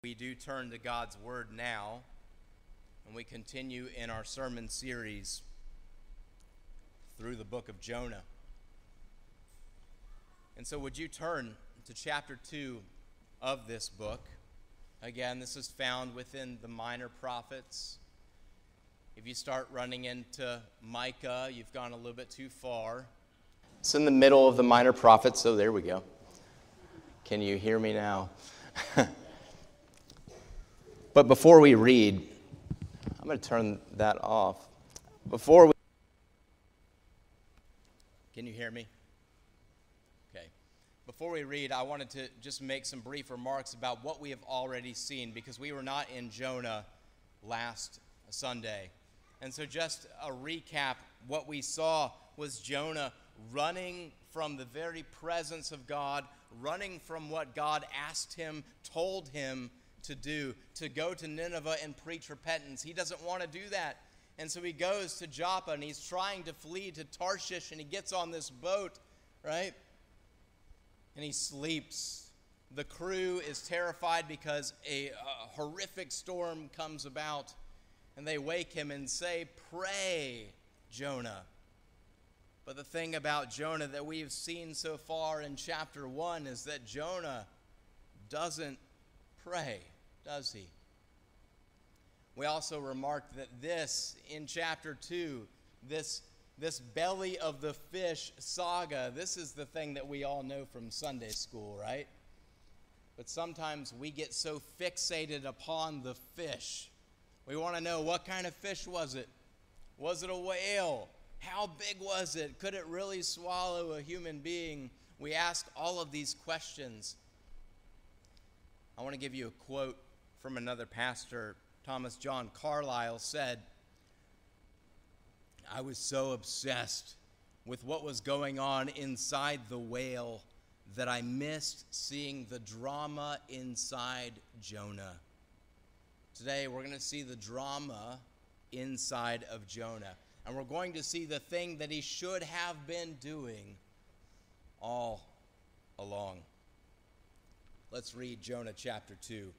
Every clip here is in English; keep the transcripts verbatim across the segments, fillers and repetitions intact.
We do turn to God's Word now, and we continue in our sermon series through the book of Jonah. And so would you turn to chapter two of this book? Again, this is found within the minor prophets. If you start running into Micah, you've gone a little bit too far. It's in the middle of the minor prophets, so there we go. Can you hear me now? But before we read, I'm going to turn that off. Before we... Can you hear me? Okay. Before we read, I wanted to just make some brief remarks about what we have already seen, because we were not in Jonah last Sunday. And so just a recap, what we saw was Jonah running from the very presence of God, running from what God asked him, told him to do, to go to Nineveh and preach repentance. He doesn't want to do that. And so he goes to Joppa, and he's trying to flee to Tarshish, and he gets on this boat, right? And he sleeps. The crew is terrified because a, a horrific storm comes about, and they wake him and say, "Pray, Jonah." But the thing about Jonah that we've seen so far in chapter one is that Jonah doesn't pray, does he? We also remarked that this, in chapter two, this, this belly of the fish saga, this is the thing that we all know from Sunday school, right? But sometimes we get so fixated upon the fish. We want to know, what kind of fish was it? Was it a whale? How big was it? Could it really swallow a human being? We ask all of these questions. I want to give you a quote from another pastor. Thomas John Carlyle said, "I was so obsessed with what was going on inside the whale that I missed seeing the drama inside Jonah." Today we're going to see the drama inside of Jonah. And we're going to see the thing that he should have been doing all along. Let's read Jonah chapter two.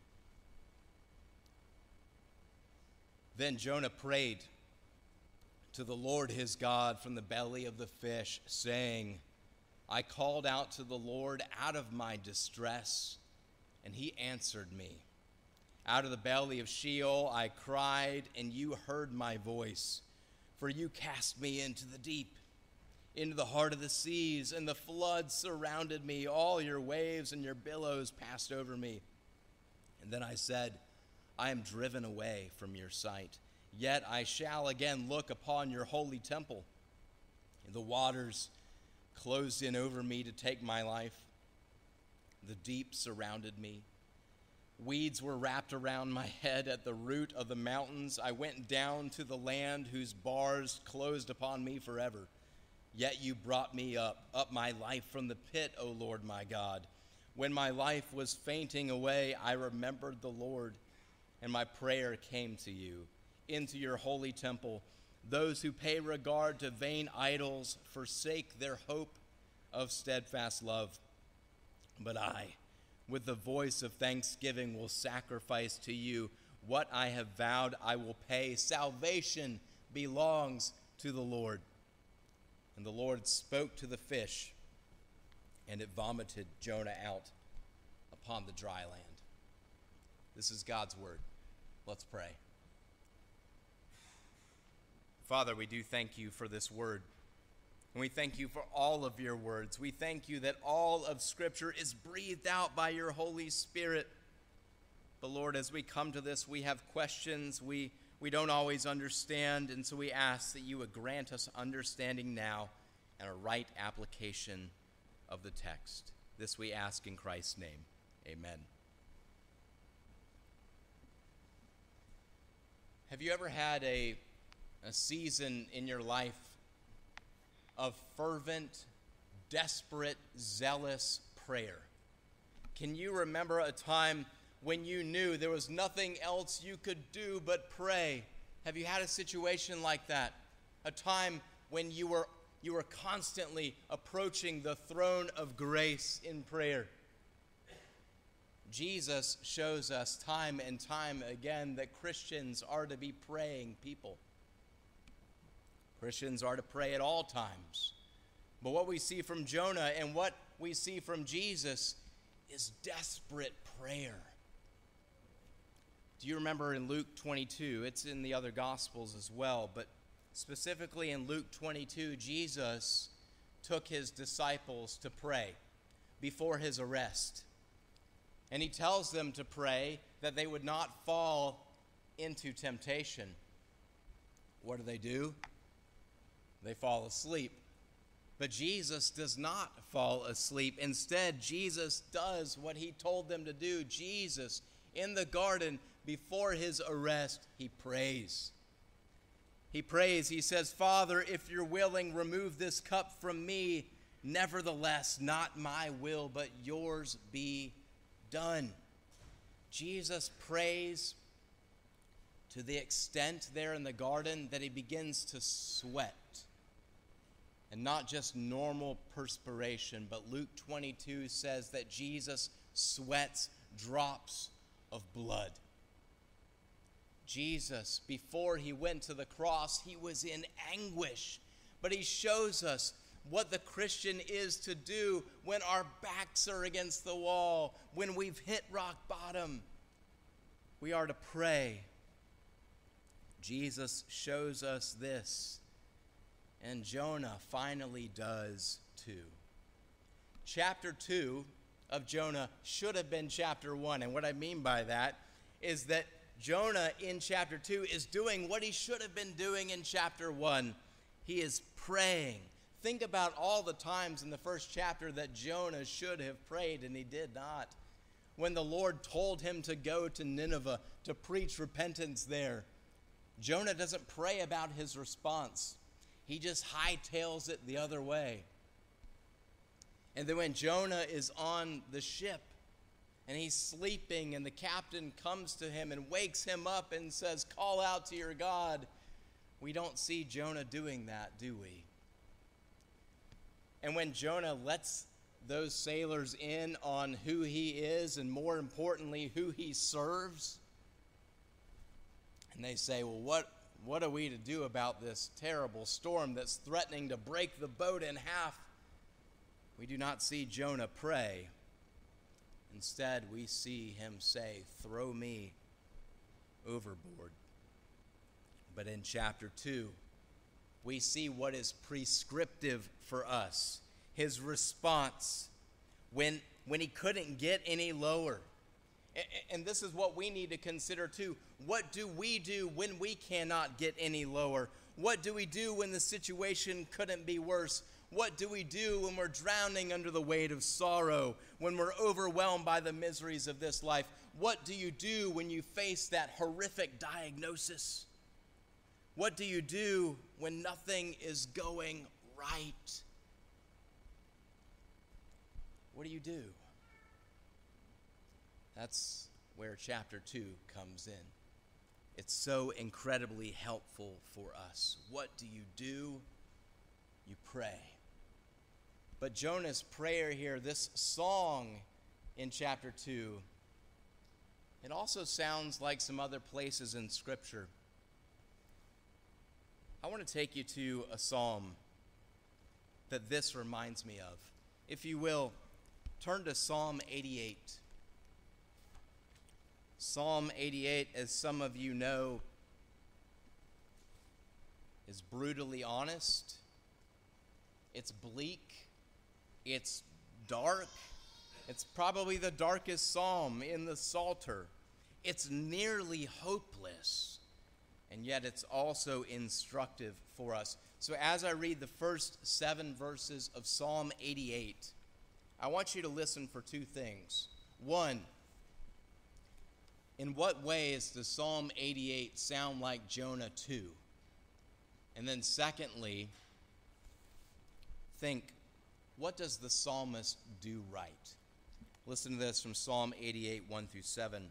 Then Jonah prayed to the Lord his God from the belly of the fish, saying, "I called out to the Lord out of my distress, and he answered me. Out of the belly of Sheol I cried, and you heard my voice. For you cast me into the deep, into the heart of the seas, and the floods surrounded me. All your waves and your billows passed over me. And then I said, I am driven away from your sight. Yet I shall again look upon your holy temple. And the waters closed in over me to take my life. The deep surrounded me. Weeds were wrapped around my head at the root of the mountains. I went down to the land whose bars closed upon me forever. Yet you brought me up, up my life from the pit, O Lord my God. When my life was fainting away, I remembered the Lord, and my prayer came to you, into your holy temple. Those who pay regard to vain idols forsake their hope of steadfast love. But I, with the voice of thanksgiving, will sacrifice to you. What I have vowed I will pay. Salvation belongs to the Lord." And the Lord spoke to the fish, and it vomited Jonah out upon the dry land. This is God's word. Let's pray. Father, we do thank you for this word. And we thank you for all of your words. We thank you that all of Scripture is breathed out by your Holy Spirit. But Lord, as we come to this, we have questions we, we don't always understand, and so we ask that you would grant us understanding now and a right application of the text. This we ask in Christ's name. Amen. Have you ever had a, a season in your life of fervent, desperate, zealous prayer? Can you remember a time when you knew there was nothing else you could do but pray? Have you had a situation like that? A time when you were you were constantly approaching the throne of grace in prayer? Jesus shows us time and time again that Christians are to be praying people. Christians are to pray at all times. But what we see from Jonah and what we see from Jesus is desperate prayer. Do you remember in Luke twenty-two? It's in the other Gospels as well, but specifically in Luke twenty-two, Jesus took his disciples to pray before his arrest. And he tells them to pray that they would not fall into temptation. What do they do? They fall asleep. But Jesus does not fall asleep. Instead, Jesus does what he told them to do. Jesus, in the garden, before his arrest, he prays. He prays, he says, "Father, if you're willing, remove this cup from me. Nevertheless, not my will, but yours be done." Jesus prays to the extent there in the garden that he begins to sweat. And not just normal perspiration, but Luke twenty-two says that Jesus sweats drops of blood. Jesus, before he went to the cross, he was in anguish. But he shows us what the Christian is to do when our backs are against the wall, when we've hit rock bottom. We are to pray. Jesus shows us this, and Jonah finally does too. Chapter two of Jonah should have been chapter one, and what I mean by that is that Jonah in chapter two is doing what he should have been doing in chapter one. He is praying. Think about all the times in the first chapter that Jonah should have prayed and he did not. When the Lord told him to go to Nineveh to preach repentance there, Jonah doesn't pray about his response. He just hightails it the other way. And then when Jonah is on the ship and he's sleeping and the captain comes to him and wakes him up and says, "Call out to your God," we don't see Jonah doing that, do we? And when Jonah lets those sailors in on who he is and more importantly, who he serves, and they say, "Well, what, what are we to do about this terrible storm that's threatening to break the boat in half?" We do not see Jonah pray. Instead, we see him say, "Throw me overboard." But in chapter two, we see what is prescriptive for us. His response when, when he couldn't get any lower. And this is what we need to consider too. What do we do when we cannot get any lower? What do we do when the situation couldn't be worse? What do we do when we're drowning under the weight of sorrow, when we're overwhelmed by the miseries of this life? What do you do when you face that horrific diagnosis? What do you do when nothing is going right? What do you do? That's where chapter two comes in. It's so incredibly helpful for us. What do you do? You pray. But Jonah's prayer here, this song in chapter two, it also sounds like some other places in Scripture. I want to take you to a psalm that this reminds me of. If you will, turn to Psalm eighty-eight. Psalm eighty-eight, as some of you know, is brutally honest. It's bleak. It's dark. It's probably the darkest psalm in the Psalter. It's nearly hopeless, and yet it's also instructive for us. So as I read the first seven verses of Psalm eighty-eight, I want you to listen for two things. One, in what ways does Psalm eighty-eight sound like Jonah two? And then secondly, think, what does the psalmist do right? Listen to this from Psalm eighty-eight, one through seven.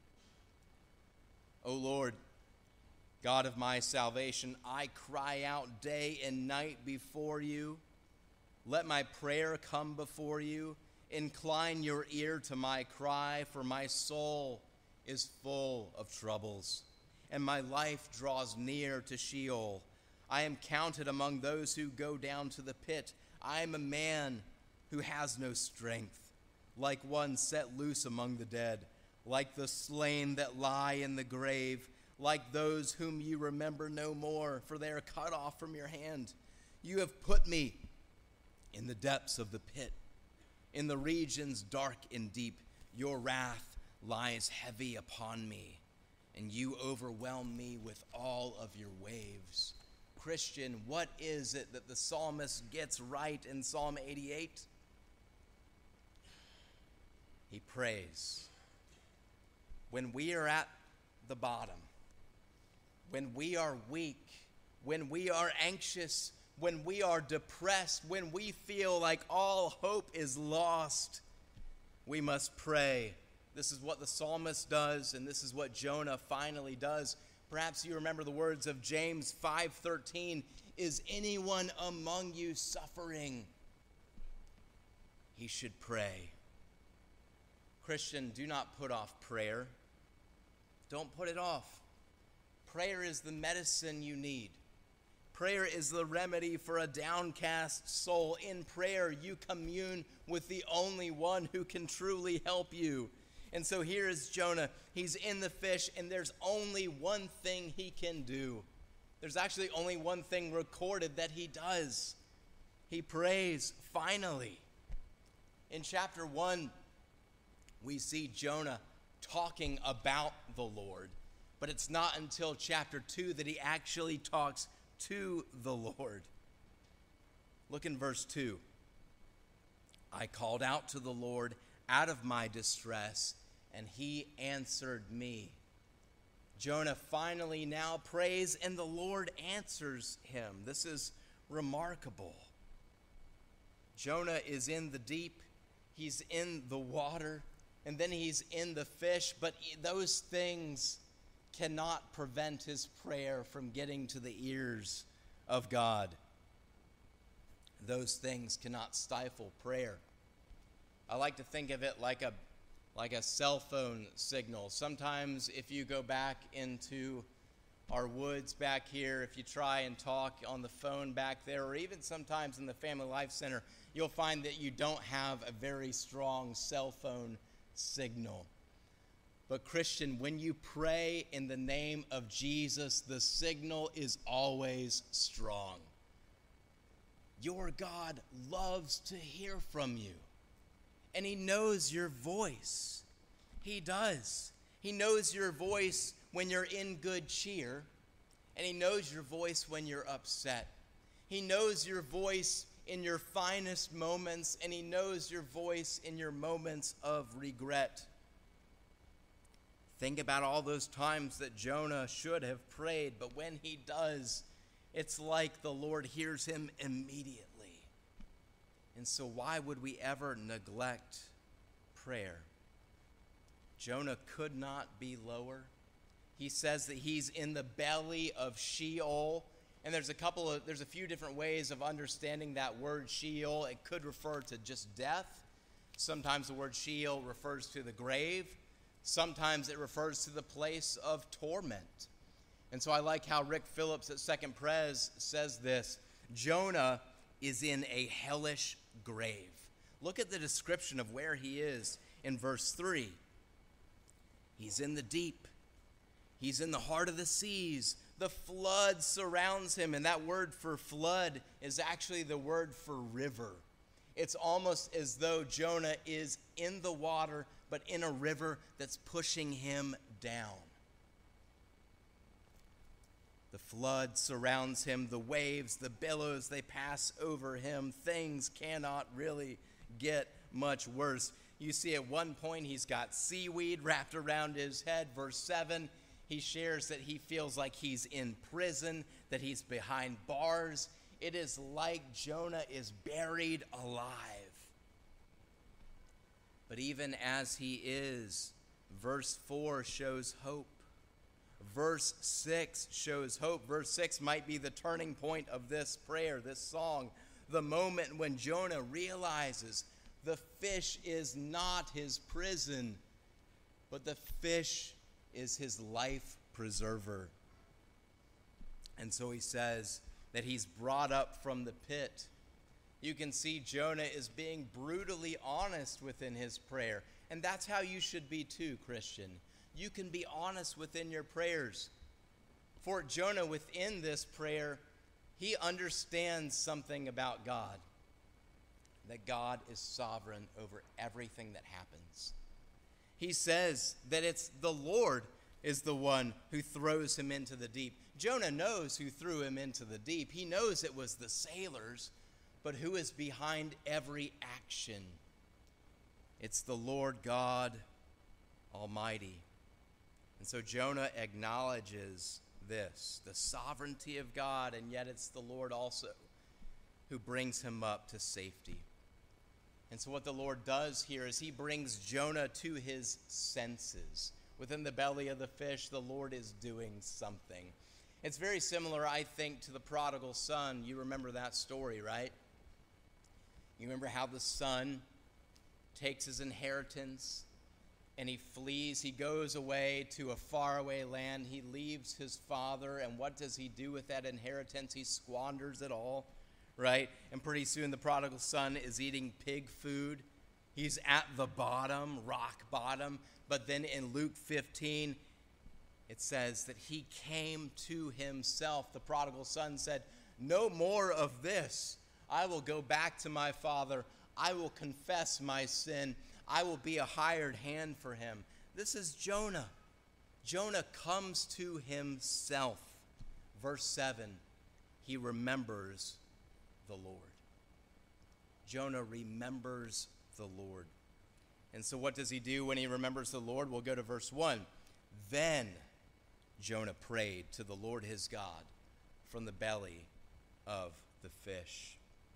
"O Lord, God of my salvation, I cry out day and night before you. Let my prayer come before you Incline your ear to my cry, for my soul is full of troubles, and my life draws near to Sheol. I am counted among those who go down to the pit. I am a man who has no strength, like one set loose among the dead, like the slain that lie in the grave, like those whom you remember no more, for they are cut off from your hand. You have put me in the depths of the pit, in the regions dark and deep. Your wrath lies heavy upon me, and you overwhelm me with all of your waves. Christian, what is it that the psalmist gets right in Psalm eighty-eight? He prays. When we are at the bottom, when we are weak, when we are anxious, when we are depressed, when we feel like all hope is lost, we must pray. This is what the psalmist does, and this is what Jonah finally does. Perhaps you remember the words of James five thirteen. Is anyone among you suffering? He should pray. Christian, do not put off prayer. Don't put it off. Prayer is the medicine you need. Prayer is the remedy for a downcast soul. In prayer, you commune with the only one who can truly help you. And so here is Jonah. He's in the fish, and there's only one thing he can do. There's actually only one thing recorded that he does. He prays, finally. In chapter one, we see Jonah talking about the Lord. But it's not until chapter two that he actually talks to the Lord. Look in verse two. I called out to the Lord out of my distress, and he answered me. Jonah finally now prays, and the Lord answers him. This is remarkable. Jonah is in the deep, he's in the water, and then he's in the fish, but those things cannot prevent his prayer from getting to the ears of God. Those things cannot stifle prayer. I like to think of it like a like a cell phone signal. Sometimes if you go back into our woods back here, if you try and talk on the phone back there, or even sometimes in the Family Life Center, you'll find that you don't have a very strong cell phone signal. But Christian, when you pray in the name of Jesus, the signal is always strong. Your God loves to hear from you. And he knows your voice. He does. He knows your voice when you're in good cheer, and he knows your voice when you're upset. He knows your voice in your finest moments, and he knows your voice in your moments of regret. Think about all those times that Jonah should have prayed, but when he does, it's like the Lord hears him immediately. And so why would we ever neglect prayer? Jonah could not be lower. He says that he's in the belly of Sheol. And there's a couple of, there's a few different ways of understanding that word Sheol. It could refer to just death. Sometimes the word Sheol refers to the grave. Sometimes it refers to the place of torment. And so I like how Rick Phillips at Second Pres says this: Jonah is in a hellish grave. Look at the description of where he is in verse three. He's in the deep. He's in the heart of the seas. The flood surrounds him, and that word for flood is actually the word for river. It's almost as though Jonah is in the water, but in a river that's pushing him down. The flood surrounds him, the waves, the billows, they pass over him. Things cannot really get much worse. You see at one point he's got seaweed wrapped around his head. Verse seven, he shares that he feels like he's in prison, that he's behind bars. It is like Jonah is buried alive. But even as he is, verse four shows hope. Verse six shows hope. Verse six might be the turning point of this prayer, this song. The moment when Jonah realizes The fish is not his prison, but the fish is his life preserver. And so he says that he's brought up from the pit. You can see Jonah is being brutally honest within his prayer. And that's how you should be too, Christian. You can be honest within your prayers. For Jonah, within this prayer, he understands something about God. That God is sovereign over everything that happens. He says that it's the Lord is the one who throws him into the deep. Jonah knows who threw him into the deep. He knows it was the sailors, but who is behind every action? It's the Lord God Almighty. And so Jonah acknowledges this, the sovereignty of God, and yet it's the Lord also who brings him up to safety. And so what the Lord does here is he brings Jonah to his senses. Within the belly of the fish, the Lord is doing something. It's very similar, I think, to the prodigal son. You remember that story, right? You remember how the son takes his inheritance and he flees. He goes away to a faraway land. He leaves his father, and what does he do with that inheritance? He squanders it all. Right? And pretty soon the prodigal son is eating pig food. He's at the bottom, rock bottom. But then in Luke fifteen, it says that he came to himself. The prodigal son said, "No more of this. I will go back to my father. I will confess my sin. I will be a hired hand for him." This is Jonah. Jonah comes to himself. Verse seven, he remembers the Lord. Jonah remembers the Lord. And so what does he do when he remembers the Lord? We'll go to verse one. Then Jonah prayed to the Lord his God from the belly of the fish.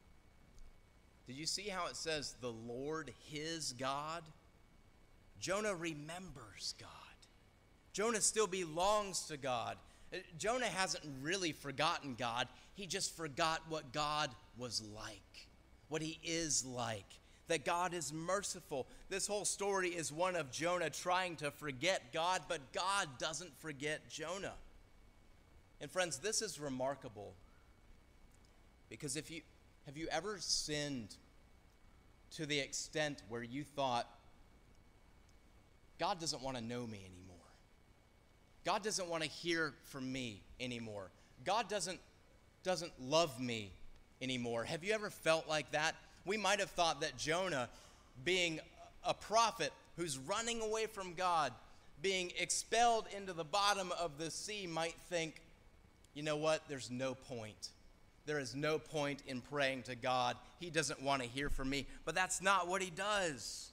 Did you see how it says the Lord his God? Jonah remembers God. Jonah still belongs to God. Jonah hasn't really forgotten God. He just forgot what God was like, what he is like, that God is merciful. This whole story is one of Jonah trying to forget God, but God doesn't forget Jonah. And friends, this is remarkable because if you have you ever sinned to the extent where you thought, God doesn't want to know me anymore. God doesn't want to hear from me anymore. God doesn't doesn't love me anymore. Have you ever felt like that? We might have thought that Jonah, being a prophet who's running away from God, being expelled into the bottom of the sea, might think, you know what, there's no point. There is no point in praying to God. He doesn't want to hear from me. But that's not what he does.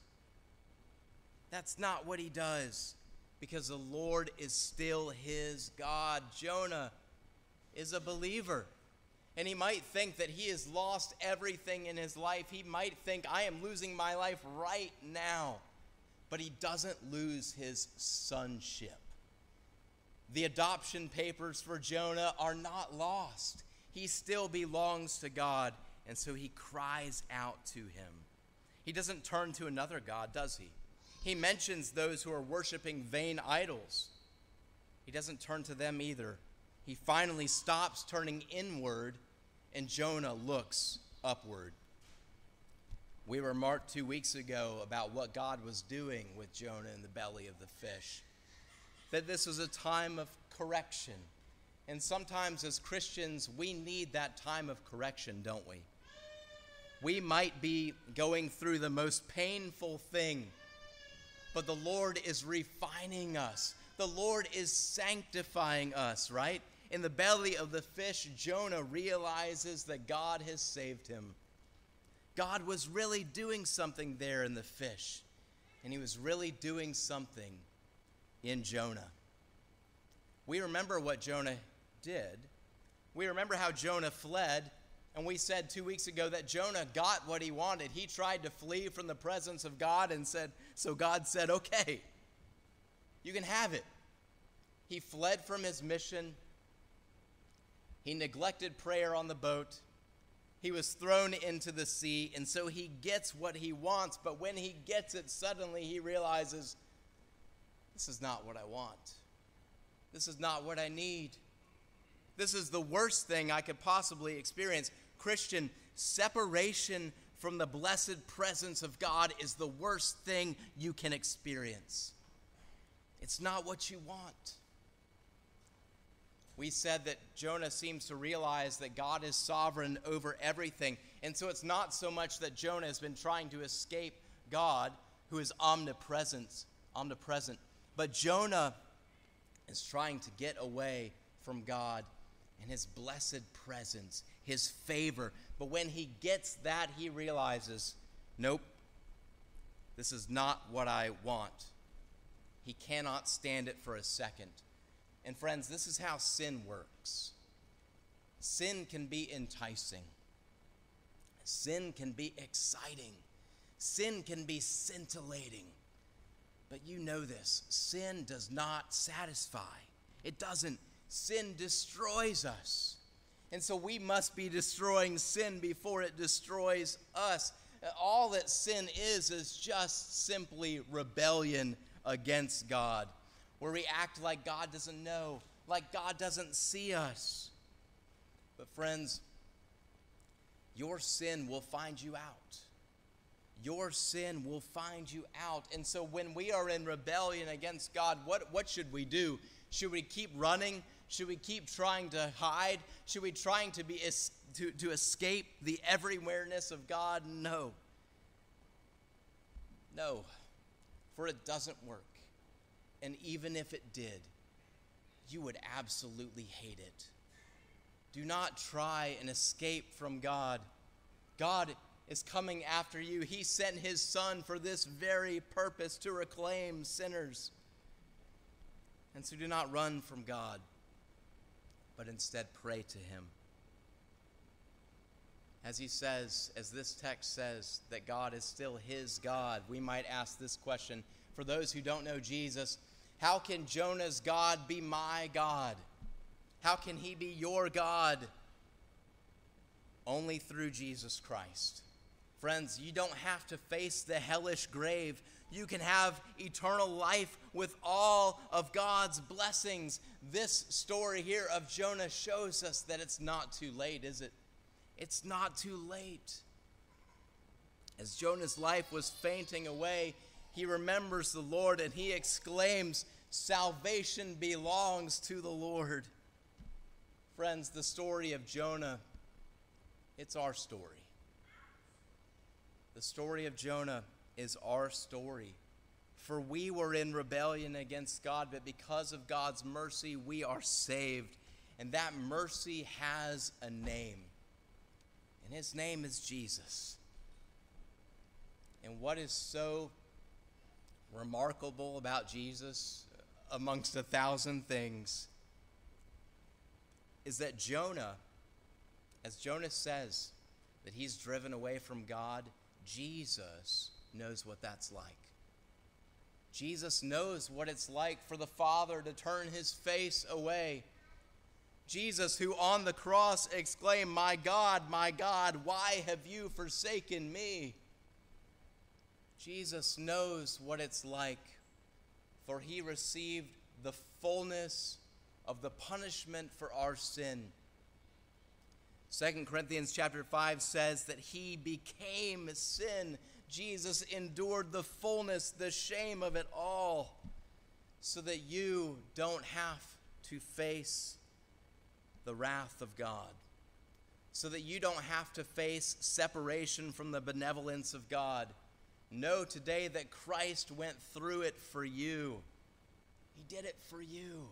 That's not what he does. Because the Lord is still his God. Jonah is a believer. And he might think that he has lost everything in his life. He might think, I am losing my life right now. But he doesn't lose his sonship. The adoption papers for Jonah are not lost. He still belongs to God. And so he cries out to him. He doesn't turn to another God, does he? He mentions those who are worshiping vain idols. He doesn't turn to them either. He finally stops turning inward, and Jonah looks upward. We remarked two weeks ago about what God was doing with Jonah in the belly of the fish, that this was a time of correction. And sometimes as Christians, we need that time of correction, don't we? We might be going through the most painful thing, but the Lord is refining us. The Lord is sanctifying us, right? In the belly of the fish, Jonah realizes that God has saved him. God was really doing something there in the fish, and he was really doing something in Jonah. We remember what Jonah did. We remember how Jonah fled, and we said two weeks ago that Jonah got what he wanted. He tried to flee from the presence of God and said, so God said, okay, you can have it. He fled from his mission. He neglected prayer on the boat. He was thrown into the sea, and so he gets what he wants. But when he gets it, suddenly he realizes, this is not what I want. This is not what I need. This is the worst thing I could possibly experience. Christian, separation from the blessed presence of God is the worst thing you can experience. It's not what you want. We said that Jonah seems to realize that God is sovereign over everything. And so it's not so much that Jonah has been trying to escape God, who is omnipresent, omnipresent, but Jonah is trying to get away from God and his blessed presence, his favor. But when he gets that, he realizes, nope, this is not what I want. He cannot stand it for a second. And friends, this is how sin works. Sin can be enticing. Sin can be exciting. Sin can be scintillating. But you know this, sin does not satisfy. It doesn't. Sin destroys us. And so we must be destroying sin before it destroys us. All that sin is is just simply rebellion against God, where we act like God doesn't know, like God doesn't see us. But friends, your sin will find you out. Your sin will find you out. And so when we are in rebellion against God, what, what should we do? Should we keep running? Should we keep trying to hide? Should we trying to be to, to escape the everywhereness of God? No. No. For it doesn't work. And even if it did, you would absolutely hate it. Do not try and escape from God. God is coming after you. He sent his Son for this very purpose, to reclaim sinners. And so do not run from God, but instead pray to him. As he says, as this text says, that God is still his God, we might ask this question for those who don't know Jesus: how can Jonah's God be my God? How can he be your God? Only through Jesus Christ. Friends, you don't have to face the hellish grave. You can have eternal life with all of God's blessings. This story here of Jonah shows us that it's not too late, is it? It's not too late. As Jonah's life was fainting away, he remembers the Lord and he exclaims, "Salvation belongs to the Lord." Friends, the story of Jonah, it's our story. The story of Jonah is our story. For we were in rebellion against God, but because of God's mercy, we are saved. And that mercy has a name. And his name is Jesus. And what is so remarkable about Jesus, amongst a thousand things, is that Jonah, as Jonah says, that he's driven away from God, Jesus knows what that's like. Jesus knows what it's like for the Father to turn his face away. Jesus, who on the cross exclaimed, "My God, my God, why have you forsaken me?" Jesus knows what it's like, for he received the fullness of the punishment for our sin. Second Corinthians chapter five says that he became sin. Jesus endured the fullness, the shame of it all, so that you don't have to face the wrath of God, so that you don't have to face separation from the benevolence of God. Know today that Christ went through it for you. He did it for you.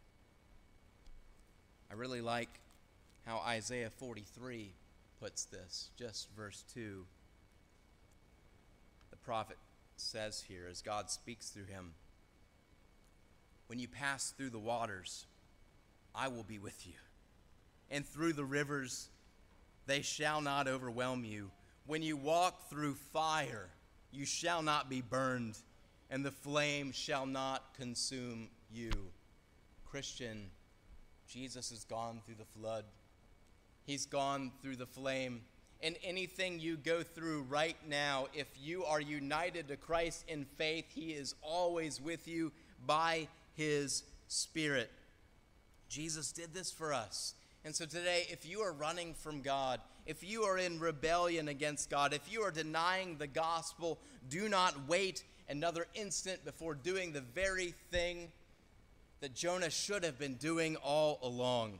I really like how Isaiah forty-three puts this, just verse two. The prophet says here, as God speaks through him, "When you pass through the waters, I will be with you. And through the rivers, they shall not overwhelm you. When you walk through fire, you shall not be burned, and the flame shall not consume you." Christian, Jesus has gone through the flood. He's gone through the flame. in anything you go through right now, if you are united to Christ in faith, he is always with you by his Spirit. Jesus did this for us. And so today, if you are running from God, if you are in rebellion against God, if you are denying the gospel, do not wait another instant before doing the very thing that Jonah should have been doing all along.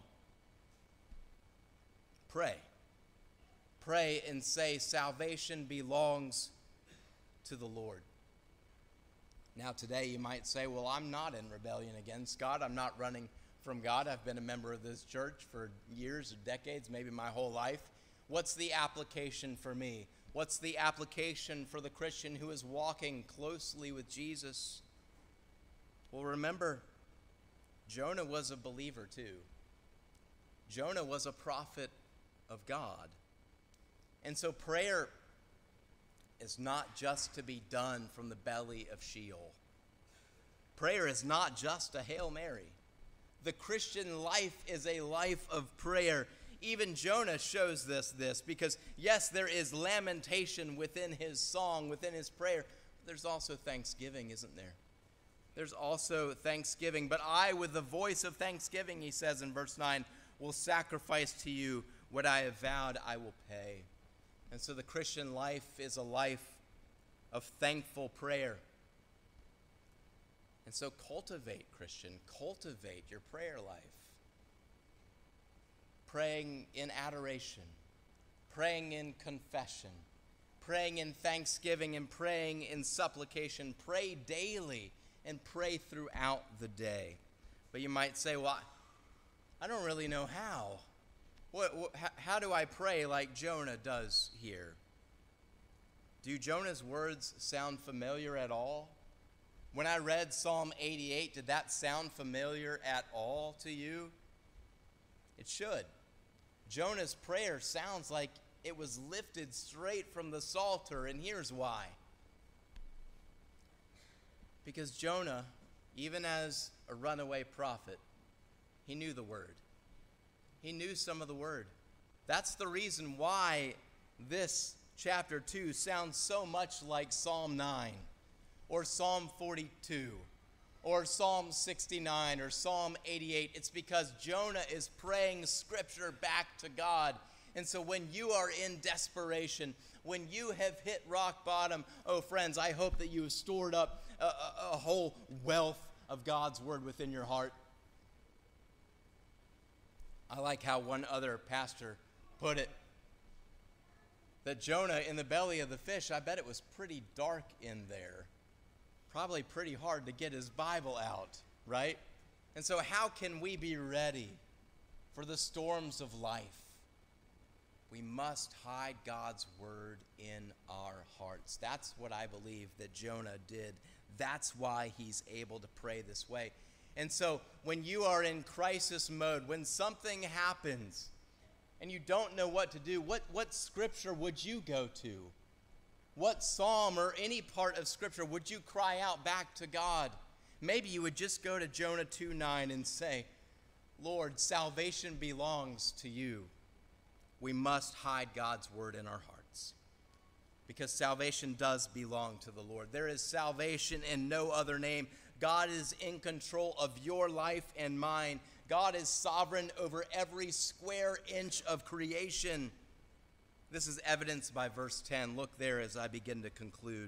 Pray. Pray and say, salvation belongs to the Lord. Now today you might say, well, I'm not in rebellion against God. I'm not running from God. I've been a member of this church for years or decades, maybe my whole life. What's the application for me? What's the application for the Christian who is walking closely with Jesus? Well, remember, Jonah was a believer too. Jonah was a prophet of God. And so prayer is not just to be done from the belly of Sheol. Prayer is not just a Hail Mary. The Christian life is a life of prayer. Even Jonah shows this, this because, yes, there is lamentation within his song, within his prayer. But there's also thanksgiving, isn't there? There's also thanksgiving. But I, with the voice of thanksgiving, he says in verse nine, will sacrifice to you what I have vowed I will pay. And so the Christian life is a life of thankful prayer. And so cultivate, Christian, cultivate your prayer life. Praying in adoration, praying in confession, praying in thanksgiving, and praying in supplication. Pray daily and pray throughout the day. But you might say, well, I don't really know how. What, what, how do I pray like Jonah does here? Do Jonah's words sound familiar at all? When I read Psalm eighty-eight, did that sound familiar at all to you? It should. Jonah's prayer sounds like it was lifted straight from the Psalter, and here's why. Because Jonah, even as a runaway prophet, he knew the word. He knew some of the word. That's the reason why this chapter two sounds so much like Psalm nine, or Psalm forty-two, or Psalm sixty-nine, or Psalm eighty-eight. It's because Jonah is praying scripture back to God. And so when you are in desperation, when you have hit rock bottom, oh friends, I hope that you have stored up a, a, a whole wealth of God's word within your heart. I like how one other pastor put it, that Jonah in the belly of the fish, I bet it was pretty dark in there. Probably pretty hard to get his Bible out, right? And so how can we be ready for the storms of life? We must hide God's word in our hearts. That's what I believe that Jonah did. That's why he's able to pray this way. And so when you are in crisis mode, when something happens and you don't know what to do, what, what scripture would you go to? What psalm or any part of scripture would you cry out back to God? Maybe you would just go to Jonah two nine and say, Lord, salvation belongs to you. We must hide God's word in our hearts because salvation does belong to the Lord. There is salvation in no other name. God is in control of your life and mine. God is sovereign over every square inch of creation. This is evidenced by verse ten. Look there as I begin to conclude.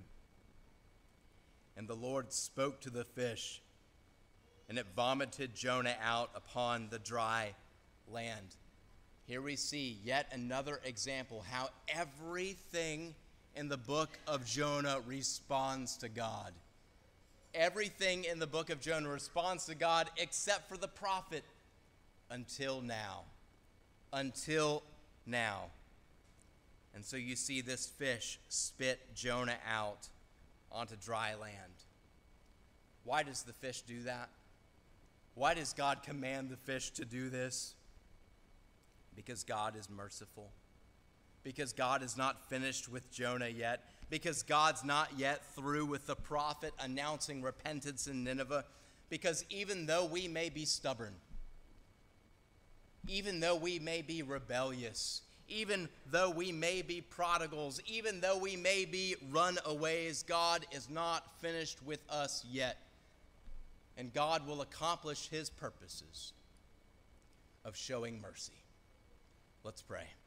And the Lord spoke to the fish, and it vomited Jonah out upon the dry land. Here we see yet another example how everything in the book of Jonah responds to God. Everything in the book of Jonah responds to God except for the prophet until now. Until now. And so you see this fish spit Jonah out onto dry land. Why does the fish do that? Why does God command the fish to do this? Because God is merciful. Because God is not finished with Jonah yet. Because God's not yet through with the prophet announcing repentance in Nineveh. Because even though we may be stubborn, even though we may be rebellious, even though we may be prodigals, even though we may be runaways, God is not finished with us yet. And God will accomplish his purposes of showing mercy. Let's pray.